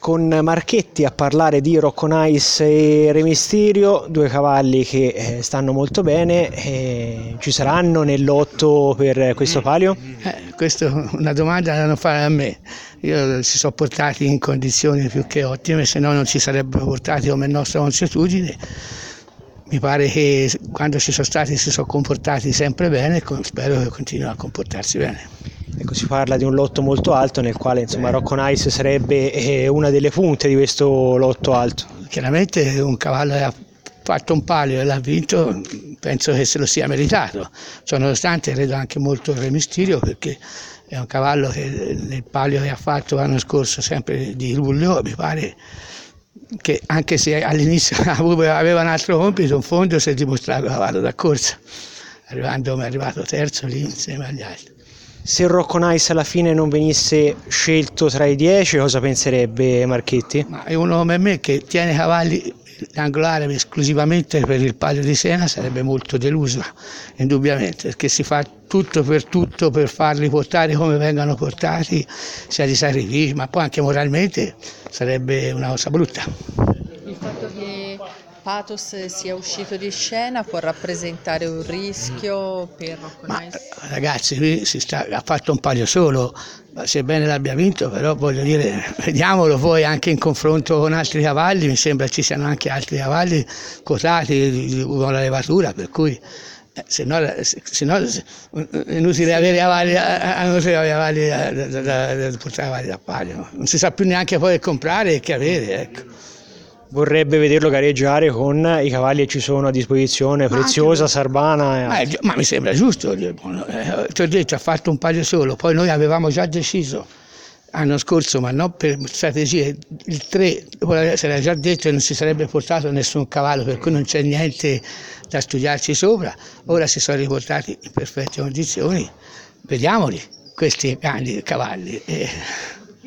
con Marchetti a parlare di Rocco Nice e Re Mysterio, due cavalli che stanno molto bene. Ci saranno nel lotto per questo palio? Questa è una domanda da non fare a me. Io si sono portati in condizioni più che ottime, se no non ci sarebbero portati come nostra consuetudine. Mi pare che quando ci sono stati si sono comportati sempre bene e spero che continuino a comportarsi bene. Ecco, si parla di un lotto molto alto nel quale insomma Rocco Nice sarebbe una delle punte di questo lotto alto. Chiaramente un cavallo che ha fatto un palio e l'ha vinto, penso che se lo sia meritato. Ciononostante credo anche molto il Re Mysterio, perché è un cavallo che nel palio che ha fatto l'anno scorso sempre di luglio, mi pare che anche se all'inizio aveva un altro compito, in fondo si è dimostrato cavallo da corsa, è arrivato terzo lì insieme agli altri. Se Rocco Nice alla fine non venisse scelto tra i 10, cosa penserebbe Marchetti? Ma è uno come me che tiene cavalli angolare esclusivamente per il palio di Siena sarebbe molto deluso, indubbiamente, perché si fa tutto per farli portare come vengono portati, sia di sacrifici, ma poi anche moralmente sarebbe una cosa brutta. Il fatto che Pathos sia uscito di scena può rappresentare un rischio per Rocco Nice? Ragazzi, qui ha fatto un palio solo, sebbene l'abbia vinto, però voglio dire, vediamolo poi anche in confronto con altri cavalli, mi sembra ci siano anche altri cavalli quotati con la levatura, per cui se no è inutile avere cavalli da portare cavalli da palio, non si sa più neanche poi che comprare e che avere, ecco. Vorrebbe vederlo gareggiare con i cavalli che ci sono a disposizione, Preziosa, Sarbana. Ma mi sembra giusto, ti ho detto, ha fatto un palio solo, poi noi avevamo già deciso l'anno scorso, ma non per strategie, il 3 si era già detto che non si sarebbe portato nessun cavallo, per cui non c'è niente da studiarci sopra. Ora si sono riportati in perfette condizioni, vediamoli questi grandi cavalli.